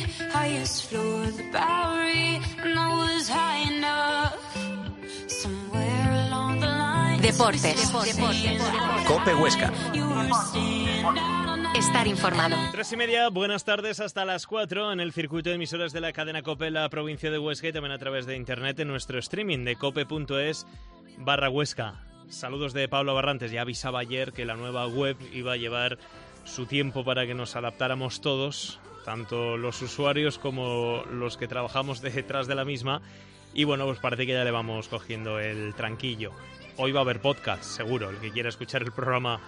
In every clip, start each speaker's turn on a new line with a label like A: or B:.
A: highest floor of the Bowery, and I was high enough. Somewhere along the line.
B: Deportes.
C: COPE Huesca.
B: Estar informado.
D: 3:30, buenas tardes, hasta las 4 en el circuito de emisoras de la cadena COPE en la provincia de Huesca y también a través de internet en nuestro streaming de cope.es/Huesca. Saludos de Pablo Barrantes. Ya avisaba ayer que la nueva web iba a llevar su tiempo para que nos adaptáramos todos, tanto los usuarios como los que trabajamos detrás de la misma. Y bueno, pues parece que ya le vamos cogiendo el tranquillo. Hoy va a haber podcast, seguro. El que quiera escuchar el programa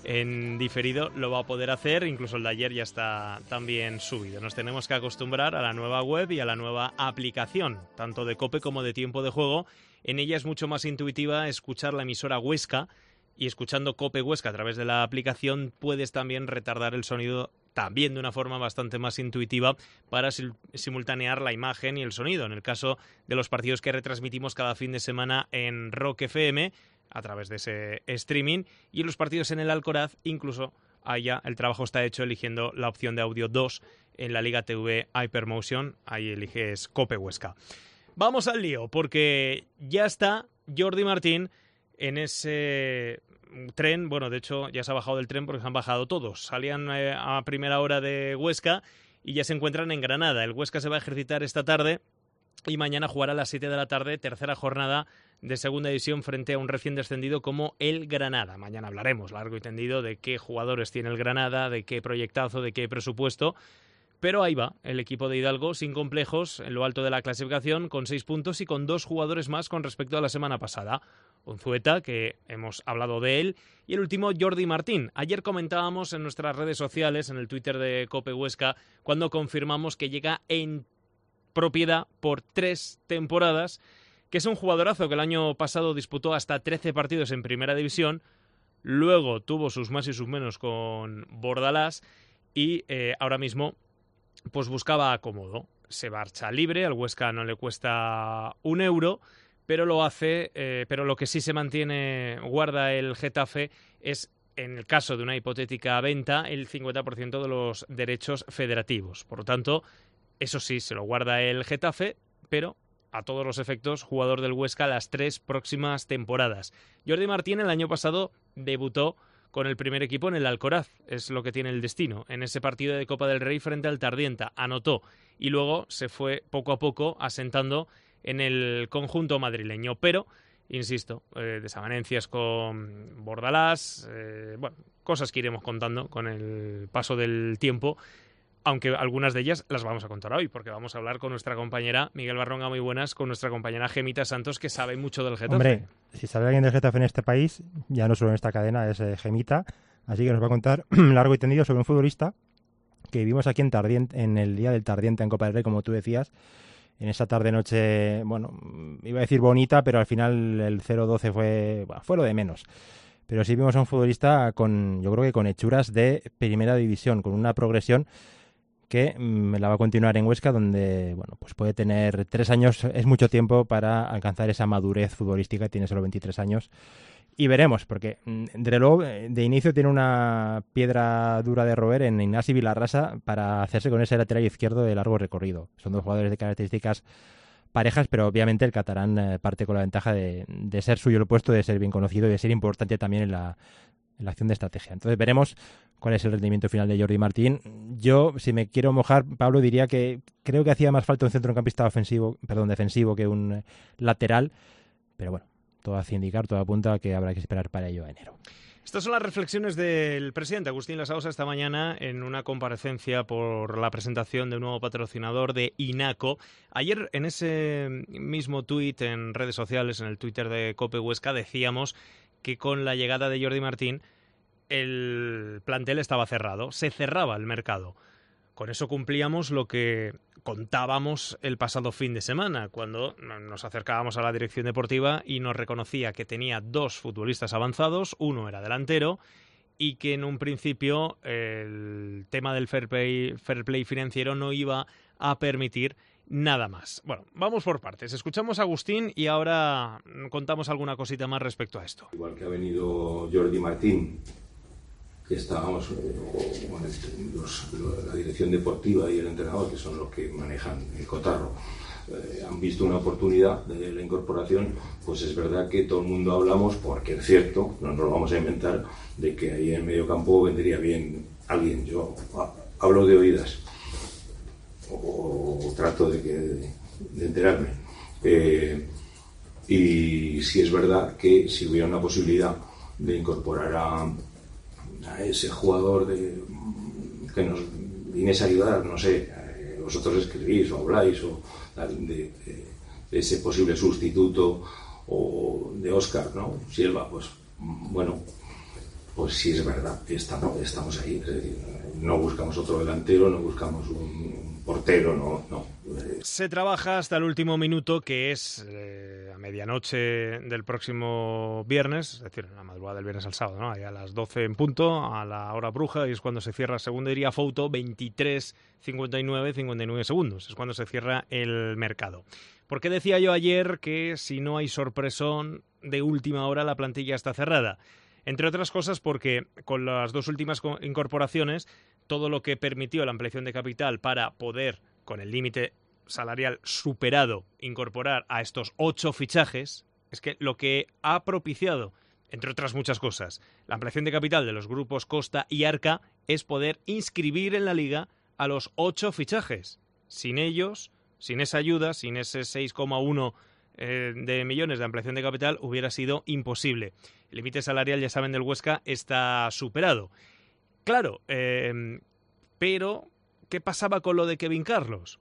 D: en diferido lo va a poder hacer, incluso el de ayer ya está también subido. Nos tenemos que acostumbrar a la nueva web y a la nueva aplicación, tanto de COPE como de Tiempo de Juego. En ella es mucho más intuitiva escuchar la emisora Huesca, y escuchando COPE Huesca a través de la aplicación puedes también retardar el sonido también de una forma bastante más intuitiva para simultanear la imagen y el sonido. En el caso de los partidos que retransmitimos cada fin de semana en Rock FM, a través de ese streaming, y los partidos en el Alcoraz, incluso allá el trabajo está hecho eligiendo la opción de audio 2 en la Liga TV Hypermotion. Ahí eliges COPE Huesca. Vamos al lío, porque ya está Jordi Martín en ese tren. Bueno, de hecho ya se ha bajado del tren porque se han bajado todos. Salían a primera hora de Huesca y ya se encuentran en Granada. El Huesca se va a ejercitar esta tarde y mañana jugará a las 7 de la tarde, tercera jornada de segunda división frente a un recién descendido como el Granada. Mañana hablaremos largo y tendido de qué jugadores tiene el Granada, de qué proyectazo, de qué presupuesto. Pero ahí va el equipo de Hidalgo sin complejos en lo alto de la clasificación, con 6 puntos y con 2 jugadores más con respecto a la semana pasada. Unzueta, que hemos hablado de él, y el último Jordi Martín. Ayer comentábamos en nuestras redes sociales, en el Twitter de COPE Huesca, cuando confirmamos que llega en propiedad por 3 temporadas, que es un jugadorazo que el año pasado disputó hasta 13 partidos en primera división, luego tuvo sus más y sus menos con Bordalás y ahora mismo pues buscaba acomodo. Se marcha libre, al Huesca no le cuesta un euro, pero lo hace, pero lo que sí se mantiene, guarda el Getafe, es, en el caso de una hipotética venta, el 50% de los derechos federativos. Por lo tanto, eso sí, se lo guarda el Getafe, pero a todos los efectos, jugador del Huesca las 3 próximas temporadas. Jordi Martín el año pasado debutó con el primer equipo en el Alcoraz, es lo que tiene el destino. En ese partido de Copa del Rey frente al Tardienta anotó y luego se fue poco a poco asentando en el conjunto madrileño. Pero, insisto, desavenencias con Bordalás, bueno, cosas que iremos contando con el paso del tiempo, aunque algunas de ellas las vamos a contar hoy, porque vamos a hablar con nuestra compañera Miguel Barronga, muy buenas, con nuestra compañera Gemita Santos, que sabe mucho del Getafe.
E: Hombre, si sabe alguien del Getafe en este país, ya no solo en esta cadena, es Gemita, así que nos va a contar largo y tendido sobre un futbolista que vivimos aquí en Tardiente, en el día del Tardiente en Copa del Rey, como tú decías, en esa tarde-noche, bueno, iba a decir bonita, pero al final el 0-12 fue lo de menos. Pero sí vimos a un futbolista yo creo que con hechuras de primera división, con una progresión que la va a continuar en Huesca, donde bueno, pues puede tener 3 años, es mucho tiempo para alcanzar esa madurez futbolística, tiene solo 23 años, y veremos, porque desde luego de inicio tiene una piedra dura de roer en Ignasi Vilarrasa para hacerse con ese lateral izquierdo de largo recorrido. Son 2 jugadores de características parejas, pero obviamente el catalán parte con la ventaja de ser suyo el puesto, de ser bien conocido y de ser importante también en la acción de estrategia. Entonces veremos cuál es el rendimiento final de Jordi Martín. Yo, si me quiero mojar, Pablo, diría que creo que hacía más falta un centrocampista defensivo que un lateral, pero bueno, todo hace indicar, todo apunta a que habrá que esperar para ello a enero.
D: Estas son las reflexiones del presidente Agustín Lasausa esta mañana en una comparecencia por la presentación de un nuevo patrocinador de INACO. Ayer, en ese mismo tuit en redes sociales, en el Twitter de COPE Huesca, decíamos que con la llegada de Jordi Martín el plantel estaba cerrado, se cerraba el mercado. Con eso cumplíamos lo que contábamos el pasado fin de semana, cuando nos acercábamos a la dirección deportiva y nos reconocía que tenía 2 futbolistas avanzados, uno era delantero, y que en un principio el tema del fair play financiero no iba a permitir nada más. Bueno, vamos por partes. Escuchamos a Agustín y ahora contamos alguna cosita más respecto a esto.
F: Igual que ha venido Jordi Martín
B: que estábamos, la dirección deportiva y el entrenador, que son los que manejan el cotarro, han visto una oportunidad de la incorporación, pues es verdad que todo el mundo hablamos, porque es cierto, no nos lo vamos a inventar, de que ahí en medio campo vendría bien alguien. Yo hablo de oídas, o trato de enterarme. Y si es verdad que si hubiera una posibilidad de incorporar a ese jugador que nos vienes a ayudar, no sé, vosotros escribís o habláis o de ese posible sustituto o de Óscar, ¿no? Silva, pues bueno, pues sí es verdad, estamos ahí, es decir, no buscamos otro delantero, no buscamos un portero, no.
D: Se trabaja hasta el último minuto, que es a medianoche del próximo viernes, es decir, la madrugada del viernes al sábado, ¿no? Ahí a las 12 en punto, a la hora bruja, y es cuando se cierra, según diría Fouto, 23:59 segundos. Es cuando se cierra el mercado. ¿Por qué decía yo ayer que si no hay sorpresón de última hora la plantilla está cerrada? Entre otras cosas porque con las dos últimas incorporaciones, todo lo que permitió la ampliación de capital para poder, con el límite salarial superado, incorporar a estos 8 fichajes, es que lo que ha propiciado, entre otras muchas cosas, la ampliación de capital de los grupos Costa y Arca es poder inscribir en la Liga a los 8 fichajes. Sin ellos, sin esa ayuda, sin ese 6,1 de millones de ampliación de capital, hubiera sido imposible. El límite salarial, ya saben, del Huesca está superado. Claro, pero ¿qué pasaba con lo de Kevin Carlos?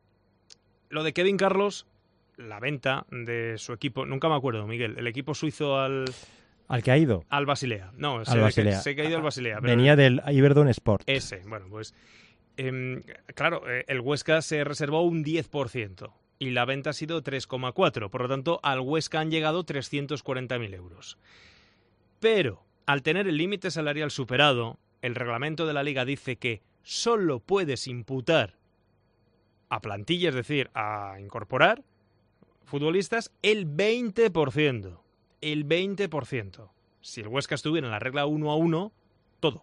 D: Lo de Kevin Carlos, la venta de su equipo, nunca me acuerdo, Miguel, el equipo suizo al
E: que ha ido.
D: Al Basilea. No,
E: Basilea.
D: Sé que ha ido al Basilea. Pero
E: venía del Iberdon Sport.
D: Ese, bueno, pues claro, el Huesca se reservó un 10% y la venta ha sido 3,4%. Por lo tanto, al Huesca han llegado 340.000 euros. Pero, al tener el límite salarial superado, el reglamento de la Liga dice que solo puedes imputar a plantilla, es decir, a incorporar futbolistas el 20%. El 20%. Si el Huesca estuviera en la regla 1-1, todo.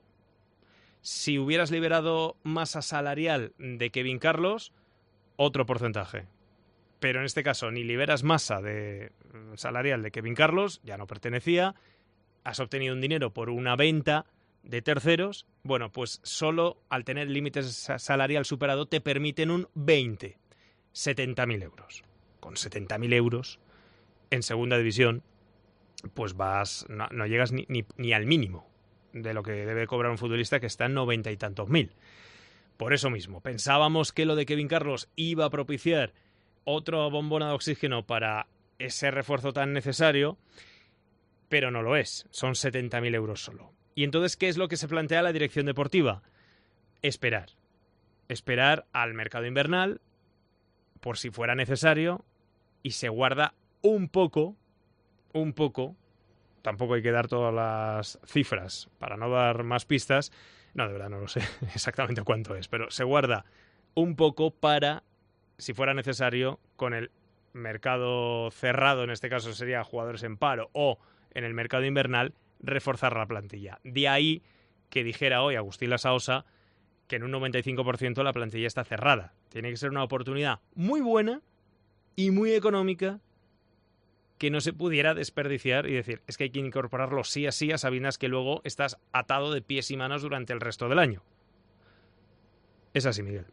D: Si hubieras liberado masa salarial de Kevin Carlos, otro porcentaje. Pero en este caso ni liberas masa salarial de Kevin Carlos, ya no pertenecía, has obtenido un dinero por una venta de terceros, bueno, pues solo al tener el límite salarial superado te permiten un 20, 70.000 euros. Con 70.000 euros en segunda división, pues no llegas ni al mínimo de lo que debe cobrar un futbolista, que está en 90 y tantos mil. Por eso mismo, pensábamos que lo de Kevin Carlos iba a propiciar otra bombona de oxígeno para ese refuerzo tan necesario, pero no lo es. Son 70.000 euros solo. Y entonces, ¿qué es lo que se plantea la dirección deportiva? Esperar. Esperar al mercado invernal, por si fuera necesario, y se guarda un poco, tampoco hay que dar todas las cifras para no dar más pistas, no, de verdad no lo sé exactamente cuánto es, pero se guarda un poco para, si fuera necesario, con el mercado cerrado, en este caso sería jugadores en paro, o en el mercado invernal, reforzar la plantilla. De ahí que dijera hoy Agustín Lasaosa que en un 95% la plantilla está cerrada. Tiene que ser una oportunidad muy buena y muy económica que no se pudiera desperdiciar y decir, es que hay que incorporarlo sí a sabiendas que luego estás atado de pies y manos durante el resto del año. Es así, Miguel.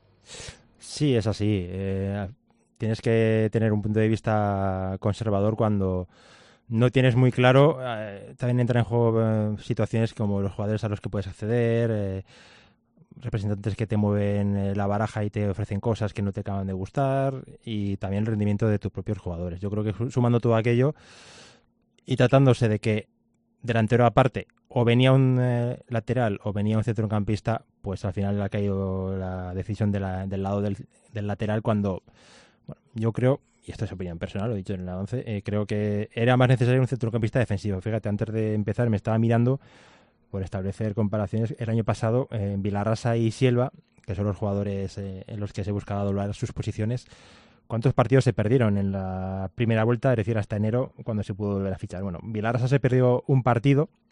E: Sí, es así. Tienes que tener un punto de vista conservador cuando no tienes muy claro. También entran en juego situaciones como los jugadores a los que puedes acceder, representantes que te mueven la baraja y te ofrecen cosas que no te acaban de gustar, y también el rendimiento de tus propios jugadores. Yo creo que sumando todo aquello y tratándose de que delantero aparte o venía un lateral o venía un centrocampista, pues al final ha caído la decisión del lado del lateral, cuando, bueno, yo creo, y esto es opinión personal, lo he dicho en la 11, creo que era más necesario un centrocampista defensivo. Fíjate, antes de empezar me estaba mirando por establecer comparaciones. El año pasado, Vilarrasa y Silva, que son los jugadores en los que se buscaba doblar sus posiciones, ¿cuántos partidos se perdieron en la primera vuelta? Es decir, hasta enero, cuando se pudo volver a fichar. Bueno, Vilarrasa se perdió un partido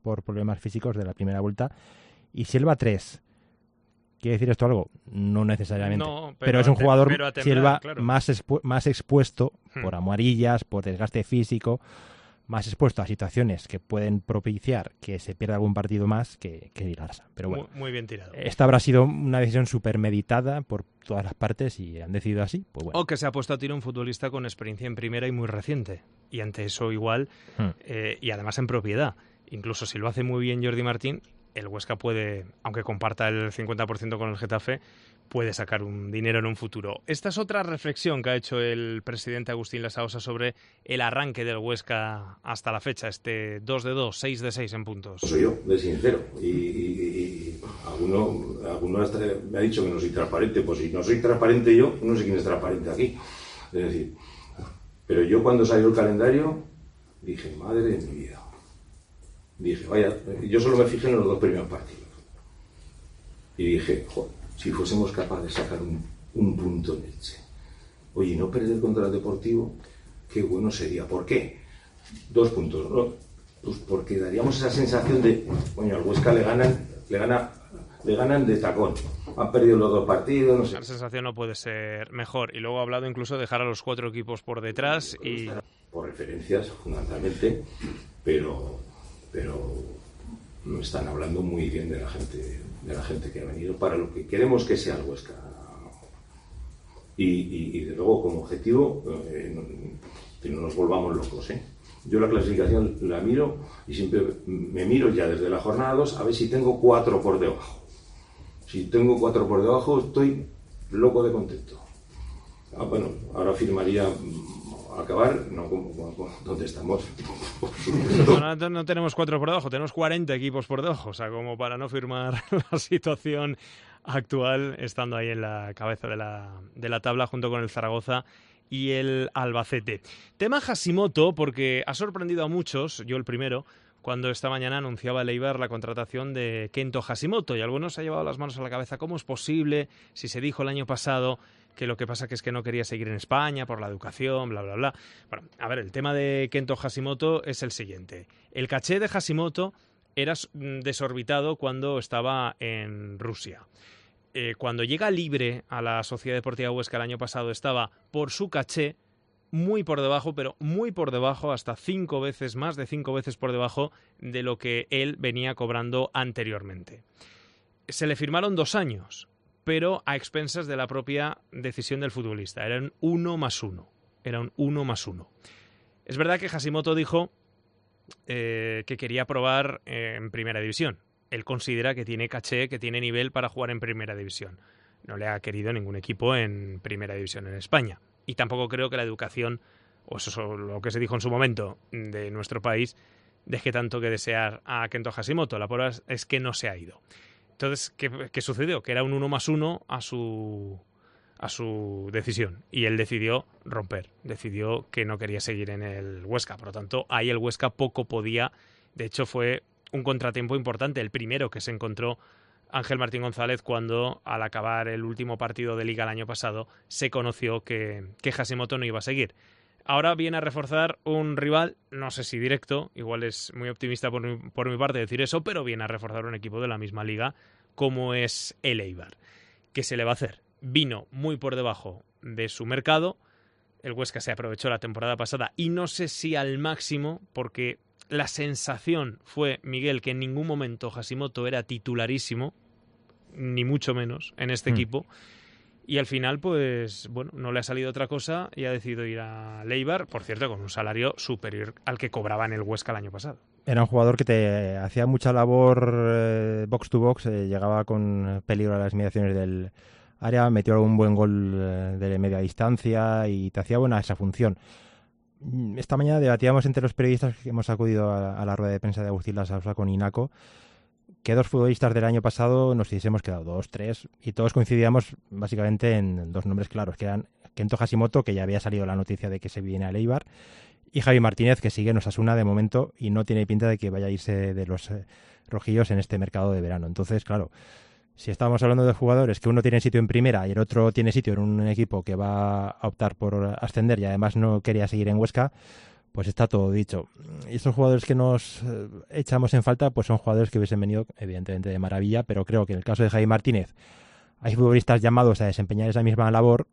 E: por problemas físicos de la primera vuelta. Y si él va 3, ¿quiere decir esto algo? No necesariamente.
D: No,
E: pero es un jugador,
D: pero a temblar,
E: si él va
D: claro.
E: más expuesto por amarillas, por desgaste físico, más expuesto a situaciones que pueden propiciar que se pierda algún partido más que el Barça. Pero bueno,
D: muy bien tirado.
E: Esta habrá sido una decisión súper meditada por todas las partes y han decidido así. Pues bueno.
D: O que se ha puesto a tiro un futbolista con experiencia en primera y muy reciente. Y ante eso igual, y además en propiedad. Incluso si lo hace muy bien Jordi Martín, el Huesca puede, aunque comparta el 50% con el Getafe, puede sacar un dinero en un futuro. Esta es otra reflexión que ha hecho el presidente Agustín Lasaosa sobre el arranque del Huesca hasta la fecha, este 2-2, 6-6 en puntos.
B: Soy yo, de sincero. Y alguno hasta me ha dicho que no soy transparente. Pues si no soy transparente yo, no sé quién es transparente aquí. Es decir, pero yo cuando salió el calendario dije, madre de mi vida. Dije, vaya, yo solo me fijé en los 2 primeros partidos. Y dije, joder, si fuésemos capaces de sacar un punto en Elche. Oye, no perder contra el Deportivo, qué bueno sería. ¿Por qué? 2 puntos, ¿no? Pues porque daríamos esa sensación de, coño, al Huesca le ganan de tacón. Han perdido los 2 partidos, no sé.
D: La sensación no puede ser mejor. Y luego ha hablado incluso de dejar a los 4 equipos por detrás y...
B: Por referencias, fundamentalmente, pero no están hablando muy bien de la gente que ha venido para lo que queremos que sea el Huesca. Y de luego, como objetivo, que no nos volvamos locos, ¿eh? Yo la clasificación la miro y siempre me miro ya desde la jornada 2 a ver si tengo 4 por debajo. Si tengo 4 por debajo, estoy loco de contento. Bueno, ahora firmaría acabar, no como donde estamos.
D: No tenemos 4 por debajo, tenemos 40 equipos por debajo, o sea, como para no firmar la situación actual, estando ahí en la cabeza de la tabla junto con el Zaragoza y el Albacete. Tema Hashimoto, porque ha sorprendido a muchos, yo el primero, cuando esta mañana anunciaba el Eibar la contratación de Kento Hashimoto, y algunos se han llevado las manos a la cabeza. ¿Cómo es posible? Si se dijo el año pasado que lo que pasa que es que no quería seguir en España por la educación, bla, bla, bla. Bueno, a ver, el tema de Kento Hashimoto es el siguiente. El caché de Hashimoto era desorbitado cuando estaba en Rusia. Cuando llega libre a la Sociedad Deportiva Huesca el año pasado, estaba por su caché muy por debajo, pero muy por debajo, hasta 5 veces, más de 5 veces por debajo de lo que él venía cobrando anteriormente. Se le firmaron 2 años, pero a expensas de la propia decisión del futbolista. Era un 1+1. Era un 1+1. Es verdad que Hashimoto dijo que quería probar en Primera División. Él considera que tiene caché, que tiene nivel para jugar en Primera División. No le ha querido ningún equipo en Primera División en España. Y tampoco creo que la educación, o eso es lo que se dijo en su momento, de nuestro país, deje tanto que desear a Kento Hashimoto. La prueba es que no se ha ido. Entonces, ¿qué sucedió? Que era un 1+1 a su decisión. Y él decidió romper. Decidió que no quería seguir en el Huesca. Por lo tanto, ahí el Huesca poco podía. De hecho, fue un contratiempo importante. El primero que se encontró Ángel Martín González cuando, al acabar el último partido de Liga el año pasado, se conoció que Hashimoto no iba a seguir. Ahora viene a reforzar un rival, no sé si directo, igual es muy optimista por mi parte decir eso, pero viene a reforzar un equipo de la misma liga como es el Eibar. ¿Qué se le va a hacer? Vino muy por debajo de su mercado, el Huesca se aprovechó la temporada pasada y no sé si al máximo, porque la sensación fue, Miguel, que en ningún momento Hashimoto era titularísimo, ni mucho menos, en este equipo. Y al final, pues, bueno, no le ha salido otra cosa y ha decidido ir a Eibar, por cierto, con un salario superior al que cobraba en el Huesca el año pasado.
E: Era un jugador que te hacía mucha labor box to box, llegaba con peligro a las inmediaciones del área, metió algún buen gol de media distancia y te hacía buena esa función. Esta mañana debatíamos entre los periodistas que hemos acudido a la rueda de prensa de Agustín Lasaosa con Inaco, que 2 futbolistas del año pasado nos hubiésemos quedado 2, 3, y todos coincidíamos básicamente en 2 nombres claros, que eran Kento Hashimoto, que ya había salido la noticia de que se viene al Eibar, y Javi Martínez, que sigue en Osasuna de momento y no tiene pinta de que vaya a irse de los rojillos en este mercado de verano. Entonces, claro, si estamos hablando de jugadores que uno tiene sitio en primera y el otro tiene sitio en un equipo que va a optar por ascender y además no quería seguir en Huesca, pues está todo dicho. Y esos jugadores que nos echamos en falta, pues son jugadores que hubiesen venido, evidentemente, de maravilla, pero creo que en el caso de Javi Martínez hay futbolistas llamados a desempeñar esa misma labor,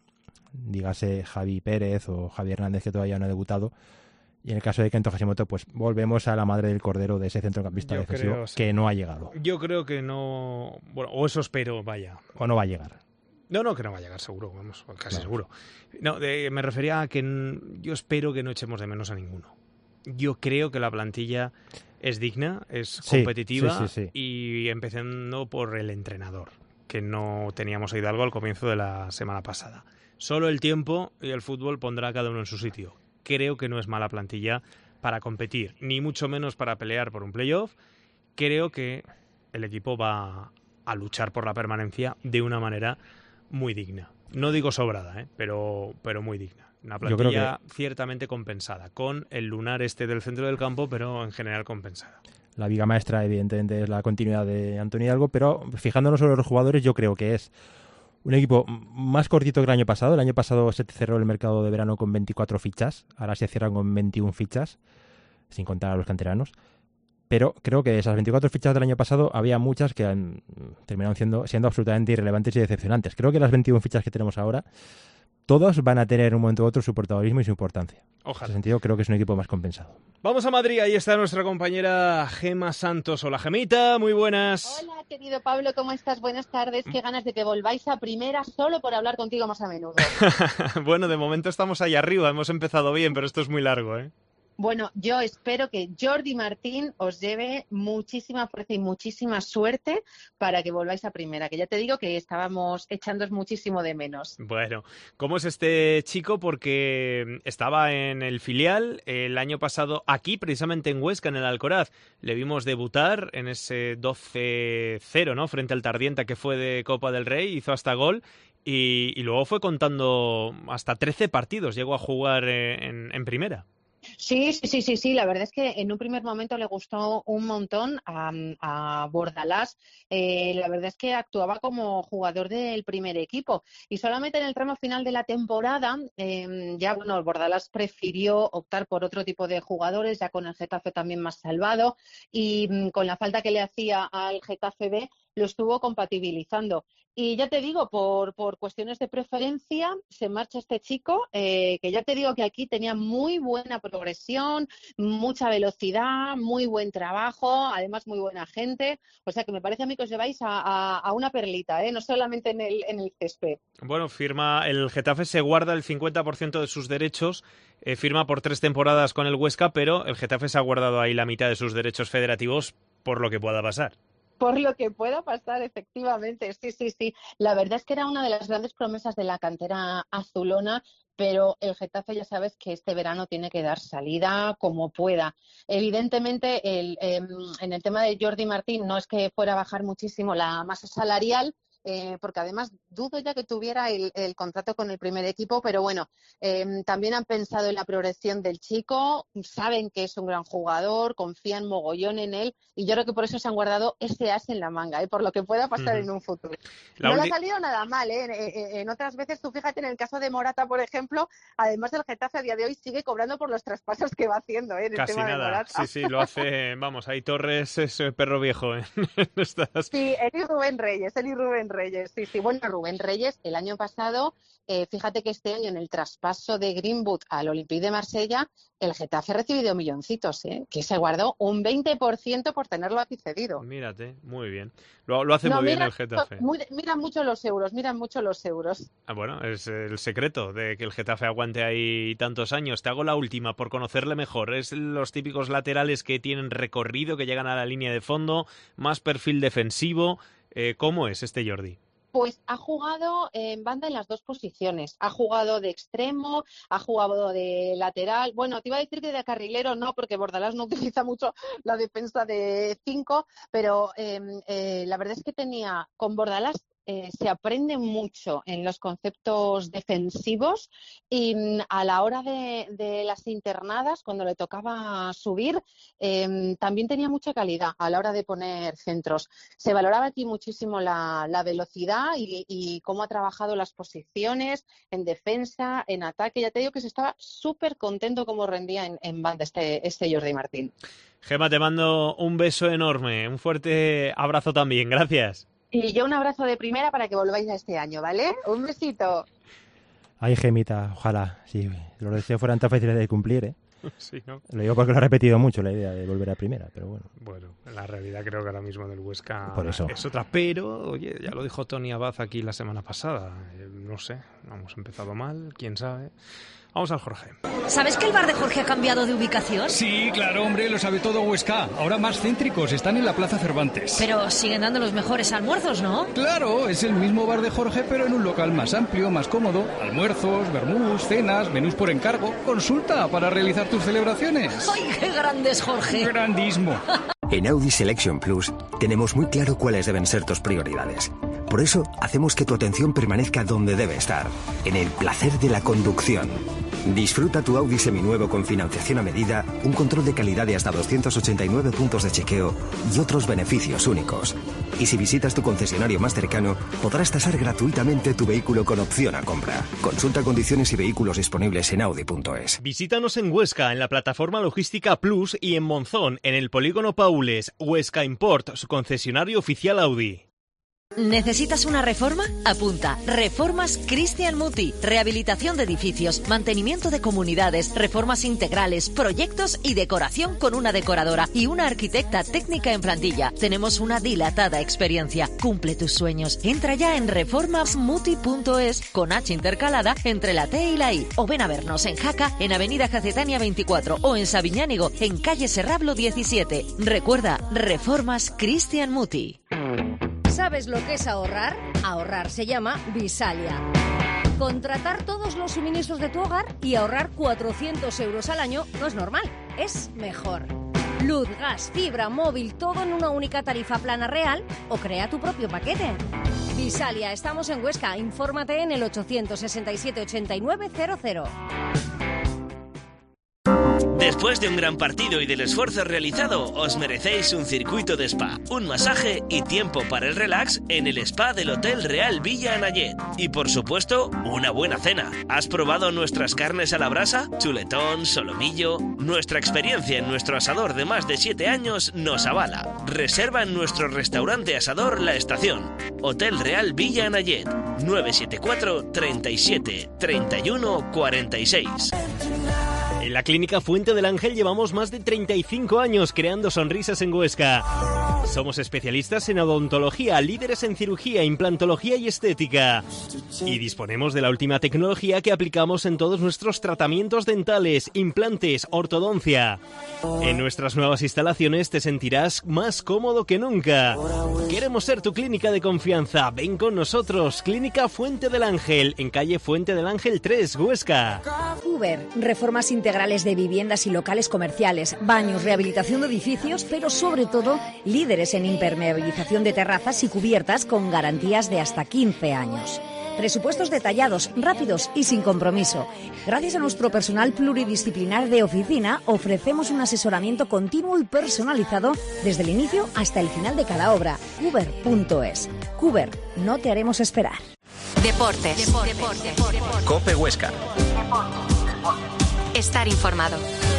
E: dígase Javi Pérez o Javi Hernández, que todavía no ha debutado. Y en el caso de Kento Hashimoto, pues volvemos a la madre del cordero de ese centrocampista defensivo que no ha llegado.
D: Yo creo que no... Bueno, o eso espero, vaya.
E: O no va a llegar.
D: No, que no va a llegar, seguro, vamos, casi seguro. No, me refería a que yo espero que no echemos de menos a ninguno. Yo creo que la plantilla es digna, es competitiva
E: sí.
D: Y empezando por el entrenador, que no teníamos a Hidalgo al comienzo de la semana pasada. Solo el tiempo y el fútbol pondrá a cada uno en su sitio. Creo que no es mala plantilla para competir, ni mucho menos para pelear por un playoff. Creo que el equipo va a luchar por la permanencia de una manera muy digna. No digo sobrada, pero muy digna. Una plantilla ciertamente compensada, con el lunar del centro del campo, pero en general compensada.
E: La viga maestra, evidentemente, es la continuidad de Antonio Hidalgo, pero fijándonos sobre los jugadores, yo creo que es un equipo más cortito que el año pasado. El año pasado se cerró el mercado de verano con 24 fichas, ahora se cierran con 21 fichas, sin contar a los canteranos. Pero creo que de esas 24 fichas del año pasado había muchas que han terminado siendo absolutamente irrelevantes y decepcionantes. Creo que las 21 fichas que tenemos ahora, todos van a tener en un momento u otro su protagonismo y su importancia.
D: Ojalá.
E: En ese sentido, creo que es un equipo más compensado.
D: Vamos a Madrid, ahí está nuestra compañera Gema Santos. Hola, Gemita, muy buenas.
F: Hola, querido Pablo, ¿cómo estás? Buenas tardes. Qué ganas de que volváis a primera solo por hablar contigo más a menudo.
D: Bueno, de momento estamos ahí arriba, hemos empezado bien, pero esto es muy largo, ¿eh?
F: Bueno, yo espero que Jordi Martín os lleve muchísima fuerza y muchísima suerte para que volváis a primera, que ya te digo que estábamos echándoos muchísimo de menos.
D: Bueno, ¿cómo es este chico? Porque estaba en el filial el año pasado aquí, precisamente en Huesca, en el Alcoraz. Le vimos debutar en ese 12-0, ¿no? Frente al Tardienta, que fue de Copa del Rey, hizo hasta gol. Y luego fue contando hasta 13 partidos, llegó a jugar en primera.
F: Sí, la verdad es que en un primer momento le gustó un montón a Bordalás. La verdad es que actuaba como jugador del primer equipo y solamente en el tramo final de la temporada Bordalás prefirió optar por otro tipo de jugadores, ya con el Getafe también más salvado y con la falta que le hacía al Getafe B lo estuvo compatibilizando. Y ya te digo, por cuestiones de preferencia, se marcha este chico, que ya te digo que aquí tenía muy buena progresión, mucha velocidad, muy buen trabajo, además muy buena gente. O sea que me parece a mí que os lleváis a una perlita, no solamente en el césped.
D: Bueno, el Getafe se guarda el 50% de sus derechos, firma por 3 temporadas con el Huesca, pero el Getafe se ha guardado ahí la mitad de sus derechos federativos por lo que pueda pasar.
F: Por lo que pueda pasar, efectivamente, sí. La verdad es que era una de las grandes promesas de la cantera azulona, pero el Getafe ya sabes que este verano tiene que dar salida como pueda. Evidentemente, en el tema de Jordi Martín no es que fuera a bajar muchísimo la masa salarial, porque además dudo ya que tuviera el contrato con el primer equipo, pero bueno, también han pensado en la progresión del chico, saben que es un gran jugador, confían mogollón en él y yo creo que por eso se han guardado ese as en la manga, por lo que pueda pasar en un futuro. No le ha salido nada mal, en otras veces, tú fíjate en el caso de Morata, por ejemplo, además del Getafe a día de hoy sigue cobrando por los traspasos que va haciendo, en el tema de Morata.
D: Sí, lo hace, vamos, ahí Torres es perro viejo en estas...
F: Sí, él y Rubén Reyes, sí. Bueno, Rubén Reyes, el año pasado, fíjate que este año en el traspaso de Greenwood al Olympique de Marsella, el Getafe ha recibido milloncitos, que se guardó un 20% por tenerlo aquí cedido.
D: Mírate, muy bien. Lo hace muy bien el Getafe.
F: Miran mucho los euros.
D: Bueno, es el secreto de que el Getafe aguante ahí tantos años. Te hago la última por conocerle mejor. Es los típicos laterales que tienen recorrido, que llegan a la línea de fondo, más perfil defensivo. ¿Cómo es este Jordi?
F: Pues ha jugado en banda en las dos posiciones. Ha jugado de extremo, ha jugado de lateral. Bueno, te iba a decir que de carrilero no, porque Bordalás no utiliza mucho la defensa de 5, pero la verdad es que tenía con Bordalás se aprende mucho en los conceptos defensivos y a la hora de las internadas, cuando le tocaba subir, también tenía mucha calidad a la hora de poner centros. Se valoraba aquí muchísimo la velocidad y cómo ha trabajado las posiciones en defensa, en ataque. Ya te digo que se estaba súper contento cómo rendía en banda este Jordi Martín.
D: Gemma, te mando un beso enorme, un fuerte abrazo también. Gracias.
F: Y yo un abrazo de primera para que volváis a este año, ¿vale? Un besito.
E: Ay, Gemita, ojalá. Sí, los deseos fueran tan fáciles de cumplir, ¿eh?
D: Sí, ¿no?
E: Lo digo porque lo he repetido mucho, la idea de volver a primera, pero bueno.
D: Bueno, la realidad creo que ahora mismo del Huesca
E: Por eso.
D: es otra. Pero, oye, ya lo dijo Tony Abad aquí la semana pasada. No sé, hemos empezado mal, quién sabe. Vamos al Jorge.
G: ¿Sabes que el bar de Jorge ha cambiado de ubicación?
H: Sí, claro, hombre, lo sabe todo Huesca. Ahora más céntricos, están en la Plaza Cervantes.
G: Pero siguen dando los mejores almuerzos, ¿no?
H: Claro, es el mismo bar de Jorge, pero en un local más amplio, más cómodo. Almuerzos, vermús, cenas, menús por encargo. Consulta para realizar tus celebraciones.
G: ¡Ay, qué grande es Jorge!
H: Grandísimo.
I: En Audi Selection Plus tenemos muy claro cuáles deben ser tus prioridades. Por eso hacemos que tu atención permanezca donde debe estar, en el placer de la conducción. Disfruta tu Audi seminuevo con financiación a medida, un control de calidad de hasta 289 puntos de chequeo y otros beneficios únicos. Y si visitas tu concesionario más cercano, podrás tasar gratuitamente tu vehículo con opción a compra. Consulta condiciones y vehículos disponibles en Audi.es.
D: Visítanos en Huesca, en la plataforma logística Plus, y en Monzón, en el polígono Paules. Huesca Import, su concesionario oficial Audi.
G: ¿Necesitas una reforma? Apunta. Reformas Cristian Muti. Rehabilitación de edificios, mantenimiento de comunidades, reformas integrales, proyectos y decoración con una decoradora y una arquitecta técnica en plantilla. Tenemos una dilatada experiencia. Cumple tus sueños. Entra ya en reformasmuti.es con H intercalada entre la T y la I. O ven a vernos en Jaca, en Avenida Jacetania 24 o en Sabiñánigo, en calle Serrablo 17. Recuerda, Reformas Cristian Muti.
J: ¿Sabes lo que es ahorrar? Ahorrar se llama Visalia. Contratar todos los suministros de tu hogar y ahorrar 400 euros al año no es normal, es mejor. Luz, gas, fibra, móvil, todo en una única tarifa plana real o crea tu propio paquete. Visalia, estamos en Huesca. Infórmate en el 867 89 00.
C: Después de un gran partido y del esfuerzo realizado, os merecéis un circuito de spa, un masaje y tiempo para el relax en el spa del Hotel Real Villa Anayet. Y por supuesto, una buena cena. ¿Has probado nuestras carnes a la brasa? Chuletón, solomillo. Nuestra experiencia en nuestro asador de más de 7 años nos avala. Reserva en nuestro restaurante asador La Estación. Hotel Real Villa Anayet. 974 37 31 46.
D: En la Clínica Fuente del Ángel llevamos más de 35 años creando sonrisas en Huesca. Somos especialistas en odontología, líderes en cirugía, implantología y estética. Y disponemos de la última tecnología que aplicamos en todos nuestros tratamientos dentales, implantes, ortodoncia. En nuestras nuevas instalaciones te sentirás más cómodo que nunca. Queremos ser tu clínica de confianza. Ven con nosotros. Clínica Fuente del Ángel, en calle Fuente del Ángel 3, Huesca.
J: Uber, reformas integrales de viviendas y locales comerciales, baños, rehabilitación de edificios, pero sobre todo líderes en impermeabilización de terrazas y cubiertas con garantías de hasta 15 años. Presupuestos detallados, rápidos y sin compromiso. Gracias a nuestro personal pluridisciplinar de oficina, ofrecemos un asesoramiento continuo y personalizado desde el inicio hasta el final de cada obra. Cuber.es. Cuber, no te haremos esperar.
K: Deportes.
C: Cope Huesca.
K: Estar informado.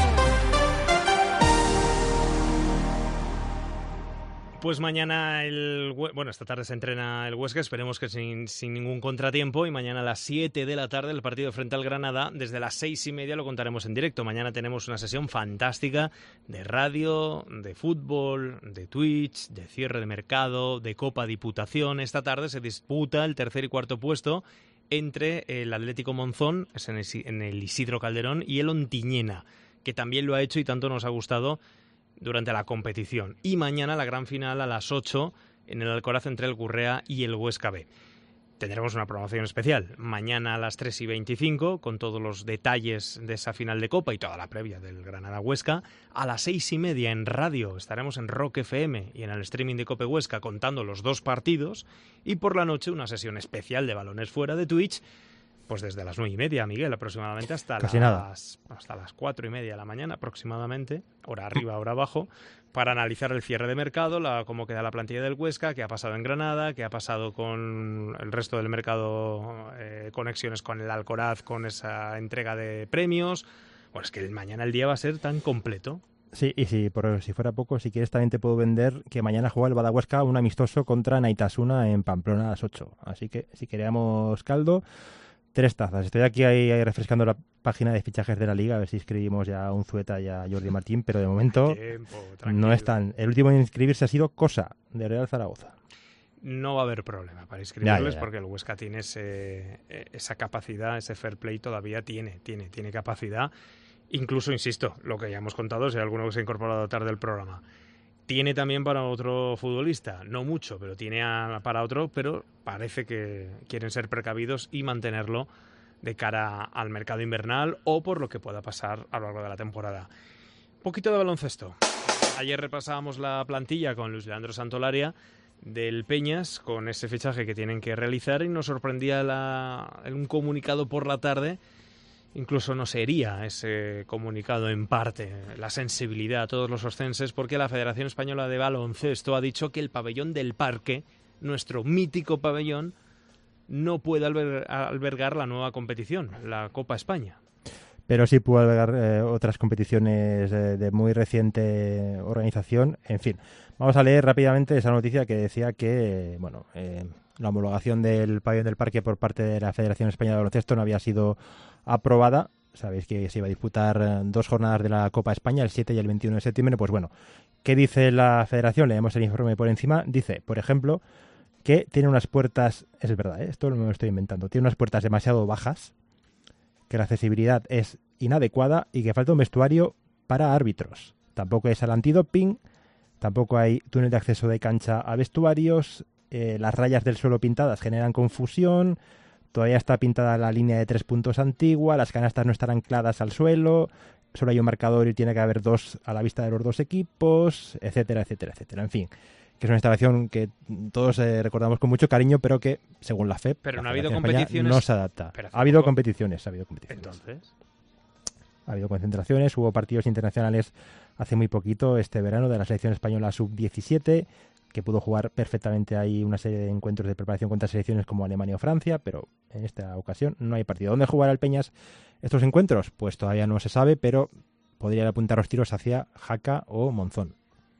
D: Pues mañana, esta tarde se entrena el Huesca, esperemos que sin ningún contratiempo, y mañana a las 7 de la tarde el partido frente al Granada, desde las 6:30 lo contaremos en directo. Mañana tenemos una sesión fantástica de radio, de fútbol, de Twitch, de cierre de mercado, de Copa Diputación. Esta tarde se disputa el tercer y cuarto puesto entre el Atlético Monzón, es en el Isidro Calderón, y el Ontiñena, que también lo ha hecho y tanto nos ha gustado durante la competición. Y mañana la gran final a las 8 en el Alcoraz entre el Gurrea y el Huesca B. tendremos una programación especial mañana a las 3:25 con todos los detalles de esa final de Copa y toda la previa del Granada-Huesca. A las 6:30 en radio estaremos en Rock FM y en el streaming de Cope Huesca contando los 2 partidos, y por la noche una sesión especial de Balones Fuera de Twitch, pues desde las 9:30, Miguel, aproximadamente hasta las 4:30 de la mañana aproximadamente, hora arriba, hora abajo, para analizar el cierre de mercado, cómo queda la plantilla del Huesca, qué ha pasado en Granada, qué ha pasado con el resto del mercado, conexiones con el Alcoraz, con esa entrega de premios. Bueno, es que mañana el día va a ser tan completo.
E: Sí, y si fuera poco, si quieres también te puedo vender que mañana juega el Badahuesca un amistoso contra Naitasuna en Pamplona a las 8. Así que si queríamos caldo, 3 tazas. Estoy aquí ahí refrescando la página de fichajes de la Liga, a ver si inscribimos ya a Unzueta y a Jordi Martín, pero de momento no están. El último en inscribirse ha sido Cosa, de Real Zaragoza.
D: No va a haber problema para inscribirles, porque el Huesca tiene esa capacidad, ese fair play todavía tiene capacidad. Incluso, insisto, lo que ya hemos contado, si hay alguno que se ha incorporado tarde al programa. Tiene también para otro futbolista, no mucho, pero tiene para otro, pero parece que quieren ser precavidos y mantenerlo de cara al mercado invernal o por lo que pueda pasar a lo largo de la temporada. Un poquito de baloncesto. Ayer repasábamos la plantilla con Luis Leandro Santolaria del Peñas, con ese fichaje que tienen que realizar, y nos sorprendía un comunicado por la tarde. Incluso no sería ese comunicado en parte la sensibilidad a todos los oscenses, porque la Federación Española de Baloncesto ha dicho que el pabellón del Parque, nuestro mítico pabellón, no puede albergar la nueva competición, la Copa España.
E: Pero sí puede albergar otras competiciones de muy reciente organización. En fin, vamos a leer rápidamente esa noticia que decía que la homologación del pabellón del Parque por parte de la Federación Española de Baloncesto no había sido aprobada. Sabéis que se iba a disputar 2 jornadas de la Copa España, el 7 y el 21 de septiembre. Pues bueno, ¿qué dice la Federación? Leemos el informe por encima. Dice, por ejemplo, que tiene unas puertas, es verdad, esto no me lo estoy inventando, tiene unas puertas demasiado bajas, que la accesibilidad es inadecuada y que falta un vestuario para árbitros. Tampoco es al antidoping, tampoco hay túnel de acceso de cancha a vestuarios, las rayas del suelo pintadas generan confusión, todavía está pintada la línea de 3 puntos antigua, las canastas no están ancladas al suelo, solo hay un marcador y tiene que haber 2 a la vista de los 2 equipos, etcétera, etcétera, etcétera. En fin, que es una instalación que todos recordamos con mucho cariño, pero que, según la FEP,
D: pero no
E: la
D: ha habido
E: España,
D: competiciones,
E: no se adapta. Ha habido competiciones.
D: Entonces,
E: ha habido concentraciones, hubo partidos internacionales hace muy poquito, este verano, de la selección española sub-17, que pudo jugar perfectamente ahí una serie de encuentros de preparación contra selecciones como Alemania o Francia, pero en esta ocasión no hay partido. ¿Dónde jugará el Peñas estos encuentros? Pues todavía no se sabe, pero podrían apuntar los tiros hacia Jaca o Monzón.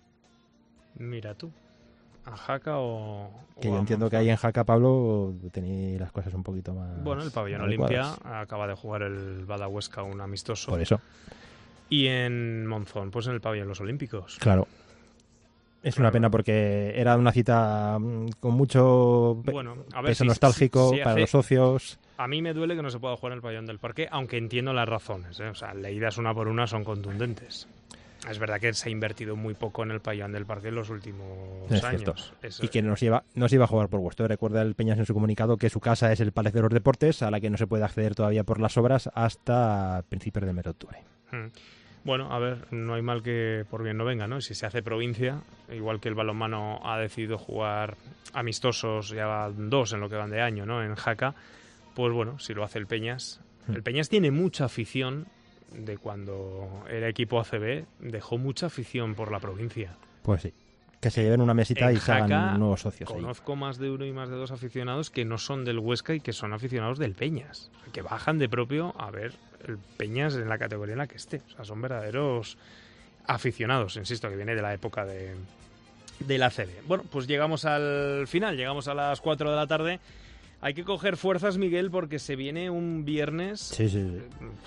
D: Mira tú, a Jaca o
E: que yo entiendo que ahí en Jaca, Pablo, tenéis las cosas un poquito más.
D: Bueno, el pabellón Olimpia acaba de jugar el Badahuesca un amistoso.
E: Por eso.
D: Y en Monzón, pues en el pabellón Los Olímpicos.
E: Claro. Es una pena porque era una cita con mucho peso nostálgico para los socios.
D: A mí me duele que no se pueda jugar en el pabellón del Parque, aunque entiendo las razones, ¿eh? O sea, leídas una por una son contundentes. Es verdad que se ha invertido muy poco en el pabellón del Parque en los últimos años.
E: Y que no se iba a jugar por vuestro. Recuerda el Peñas en su comunicado que su casa es el Palacio de los Deportes, a la que no se puede acceder todavía por las obras hasta principios del mes de octubre.
D: Bueno, a ver, no hay mal que por bien no venga, ¿no? Si se hace provincia, igual que el balonmano ha decidido jugar amistosos, ya van 2 en lo que van de año, ¿no? En Jaca, pues bueno, si lo hace el Peñas. El Peñas tiene mucha afición, de cuando era equipo ACB, dejó mucha afición por la provincia.
E: Pues sí, que se lleven una mesita y se hagan nuevos socios.
D: Conozco ahí más de 1 y más de 2 aficionados que no son del Huesca y que son aficionados del Peñas, que bajan de propio a ver el Peñas en la categoría en la que esté. O sea, son verdaderos aficionados, insisto, que viene de la época del ACB. Bueno, pues llegamos al final, llegamos a las 4 de la tarde. Hay que coger fuerzas, Miguel, porque se viene un viernes...
E: Sí.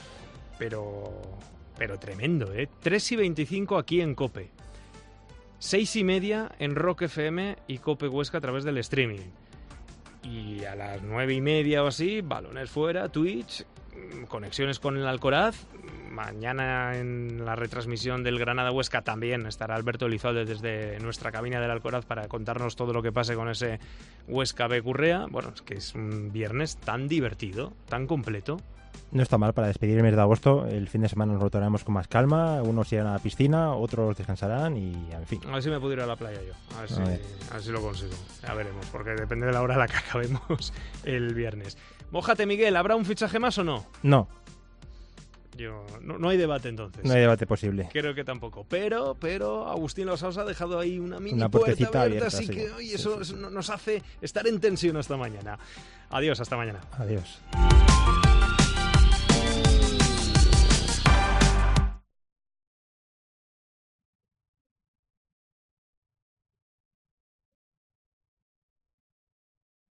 D: Pero tremendo, ¿eh? 3:25 aquí en COPE. 6:30 en Rock FM y Cope Huesca a través del streaming. Y a las 9:30 o así, Balones Fuera, Twitch, conexiones con el Alcoraz, mañana en la retransmisión del Granada-Huesca también estará Alberto Elizalde desde nuestra cabina del Alcoraz para contarnos todo lo que pase con ese Huesca B Currea. Bueno, es que es un viernes tan divertido, tan completo.
E: No está mal para despedir el mes de agosto. El fin de semana nos lo tomaremos con más calma. Unos irán a la piscina, otros descansarán y, en fin.
D: A ver si me puedo ir a la playa yo. A ver si lo consigo. Ya veremos, porque depende de la hora a la que acabemos el viernes. Mójate, Miguel, ¿habrá un fichaje más o no?
E: No.
D: No hay debate entonces.
E: No hay debate posible.
D: Creo que tampoco. Pero Agustín Losausa ha dejado ahí una mini
E: puerta
D: abierta, así que oye, eso nos hace estar en tensión hasta mañana. Adiós, hasta mañana.
E: Adiós.